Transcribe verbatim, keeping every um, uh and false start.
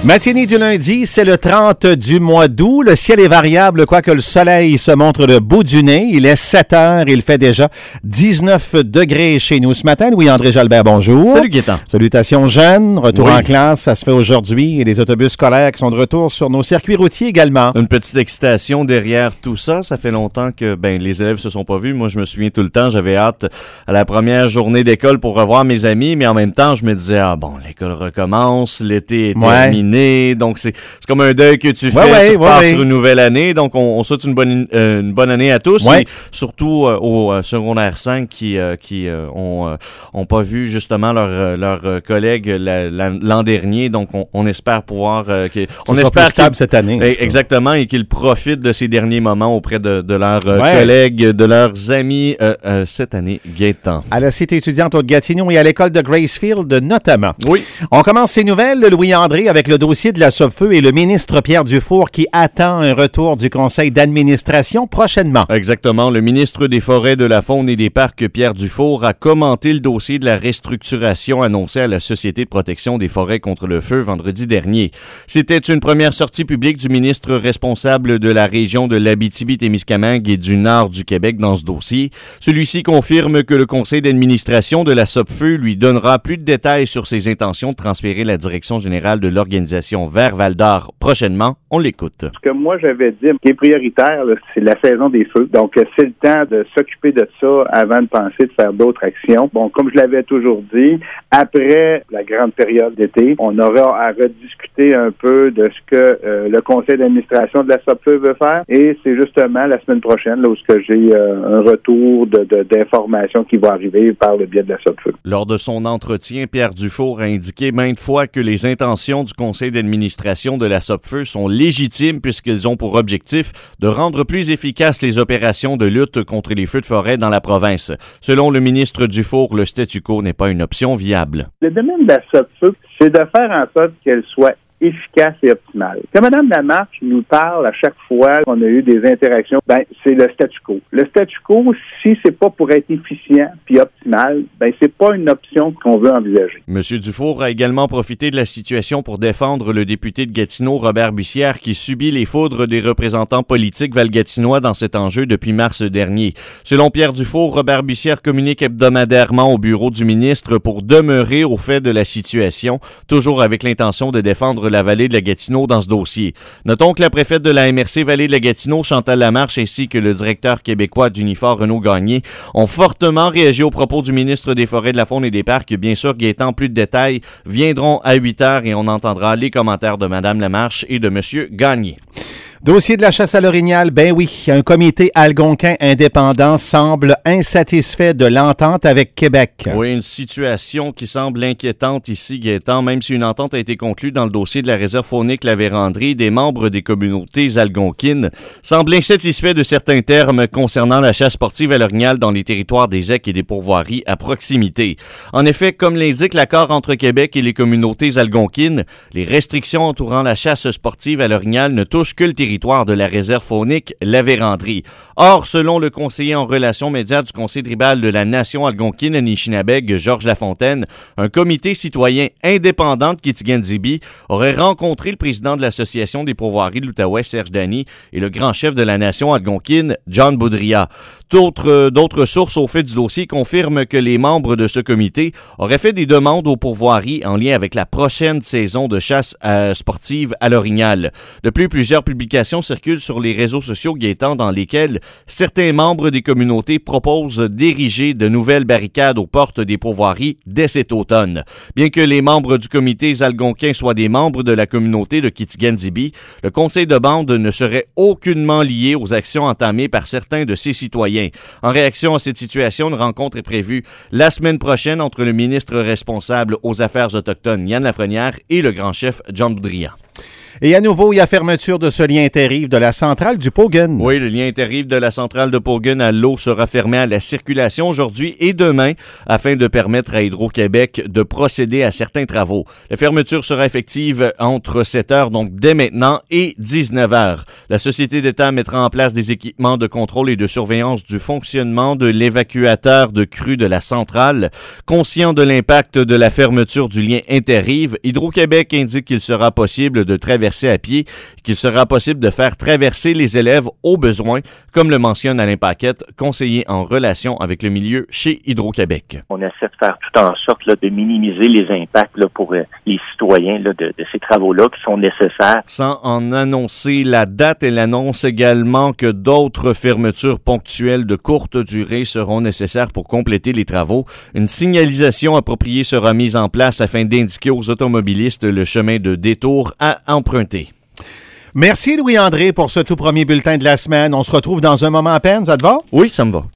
Matinée du lundi, c'est le trente du mois d'août. Le ciel est variable, quoique le soleil se montre le bout du nez. Il est sept heures, il fait déjà dix-neuf degrés chez nous ce matin. Louis-André Jalbert, bonjour. Salut Gaétan. Salutations jeunes, retour oui. en classe, ça se fait aujourd'hui. Et les autobus scolaires qui sont de retour sur nos circuits routiers également. Une petite excitation derrière tout ça. Ça fait longtemps que ben les élèves se sont pas vus. Moi, je me souviens tout le temps, j'avais hâte à la première journée d'école pour revoir mes amis, mais en même temps, je me disais, ah bon, l'école recommence, l'été est Ouais. terminé. Donc, c'est, c'est comme un deuil que tu fais, ouais, ouais, tu repars ouais, sur ouais. une nouvelle année. Donc, on, on souhaite une bonne, euh, une bonne année à tous. Ouais. Et surtout euh, au euh, secondaire cinq qui, euh, qui euh, ont, euh, ont pas vu justement leurs leur collègues la, la, l'an dernier. Donc, on, on espère pouvoir... Euh, que, on Ça espère plus stable cette année. Eh, exactement, et qu'ils profitent de ces derniers moments auprès de, de leurs euh, Ouais. collègues, de leurs amis euh, euh, cette année, Gaétan. À la Cité étudiante Haute-Gatineau et à l'école de Gracefield notamment. Oui. On commence ces nouvelles, Louis-André, avec le dossier de la Sopfeu et le ministre Pierre Dufour qui attend un retour du conseil d'administration prochainement. Exactement. Le ministre des Forêts, de la Faune et des Parcs, Pierre Dufour, a commenté le dossier de la restructuration annoncée à la Société de protection des forêts contre le feu vendredi dernier. C'était une première sortie publique du ministre responsable de la région de l'Abitibi-Témiscamingue et du nord du Québec dans ce dossier. Celui-ci confirme que le conseil d'administration de la Sopfeu lui donnera plus de détails sur ses intentions de transférer la direction générale de l'organisation vers Val-d'Or prochainement. On l'écoute. Ce que moi j'avais dit, qui est prioritaire, là, c'est la saison des feux. Donc, c'est le temps de s'occuper de ça avant de penser de faire d'autres actions. Bon, comme je l'avais toujours dit, après la grande période d'été, on aura à rediscuter un peu de ce que euh, le conseil d'administration de la Sopfeu veut faire. Et c'est justement la semaine prochaine là, où j'ai euh, un retour de, de, d'informations qui va arriver par le biais de la Sopfeu. Lors de son entretien, Pierre Dufour a indiqué maintes fois que les intentions du conseil d'administration de la Sopfeu sont légitimes puisqu'ils ont pour objectif de rendre plus efficaces les opérations de lutte contre les feux de forêt dans la province. Selon le ministre Dufour, le statu quo n'est pas une option viable. Le domaine de la Sopfeu, c'est de faire en sorte qu'elle soit efficace et optimale. Quand Mme Lamarche nous parle à chaque fois qu'on a eu des interactions, ben c'est le statu quo. Le statu quo, si c'est pas pour être efficient puis optimal, ben c'est pas une option qu'on veut envisager. M. Dufour a également profité de la situation pour défendre le député de Gatineau, Robert Bussière, qui subit les foudres des représentants politiques valgatinois dans cet enjeu depuis mars dernier. Selon Pierre Dufour, Robert Bussière communique hebdomadairement au bureau du ministre pour demeurer au fait de la situation, toujours avec l'intention de défendre la vallée de la Gatineau dans ce dossier. Notons que la préfète de la M R C Vallée de la Gatineau, Chantal Lamarche, ainsi que le directeur québécois d'Unifor, Renaud Gagné, ont fortement réagi aux propos du ministre des Forêts, de la Faune et des Parcs. Bien sûr, Gaétan, plus de détails viendront à huit heures et on entendra les commentaires de Mme Lamarche et de M. Gagné. Dossier de la chasse à l'orignal, ben oui, un comité algonquin indépendant semble insatisfait de l'entente avec Québec. Oui, une situation qui semble inquiétante ici, Gaétan, même si une entente a été conclue dans le dossier de la réserve faunique La Vérandrie, des membres des communautés algonquines semblent insatisfaits de certains termes concernant la chasse sportive à l'orignal dans les territoires des Ecs et des pourvoiries à proximité. En effet, comme l'indique l'accord entre Québec et les communautés algonquines, les restrictions entourant la chasse sportive à l'orignal ne touchent que le territoire de la réserve faunique La Vérandrie. Or, selon le conseiller en relations médias du conseil tribal de la nation algonquine Anishinabeg, Georges Lafontaine, un comité citoyen indépendant de Kitikindjibi aurait rencontré le président de l'association des pourvoiries de l'Outaouais, Serge Dany, et le grand chef de la nation algonquine, John Boudria. D'autres, d'autres sources au fait du dossier confirment que les membres de ce comité auraient fait des demandes aux pourvoiries en lien avec la prochaine saison de chasse euh, sportive à l'orignal. De plus, plusieurs publications circulent sur les réseaux sociaux, Gaétan, dans lesquels certains membres des communautés proposent d'ériger de nouvelles barricades aux portes des pourvoiries dès cet automne. Bien que les membres du comité algonquin soient des membres de la communauté de Kitikindjibi, le conseil de bande ne serait aucunement lié aux actions entamées par certains de ses citoyens. En réaction à cette situation, une rencontre est prévue la semaine prochaine entre le ministre responsable aux Affaires autochtones, Yann Lafrenière, et le grand chef John Boudria. Et à nouveau, il y a fermeture de ce lien interrive de la centrale du Paugun. Oui, le lien interrive de la centrale de Paugun à l'eau sera fermé à la circulation aujourd'hui et demain afin de permettre à Hydro-Québec de procéder à certains travaux. La fermeture sera effective entre sept heures, donc dès maintenant, et dix-neuf heures. La Société d'État mettra en place des équipements de contrôle et de surveillance du fonctionnement de l'évacuateur de crue de la centrale. Conscient de l'impact de la fermeture du lien interrive, Hydro-Québec indique qu'il sera possible de traverser à pied, qu'il sera possible de faire traverser les élèves au besoin, comme le mentionne Alain Paquette, conseiller en relation avec le milieu chez Hydro-Québec. On essaie de faire tout en sorte là, de minimiser les impacts là, pour euh, les citoyens là, de, de ces travaux-là qui sont nécessaires. Sans en annoncer la date, elle annonce également que d'autres fermetures ponctuelles de courte durée seront nécessaires pour compléter les travaux. Une signalisation appropriée sera mise en place afin d'indiquer aux automobilistes le chemin de détour à emprunter. Merci Louis-André pour ce tout premier bulletin de la semaine. On se retrouve dans un moment à peine, ça te va? Oui, ça me va.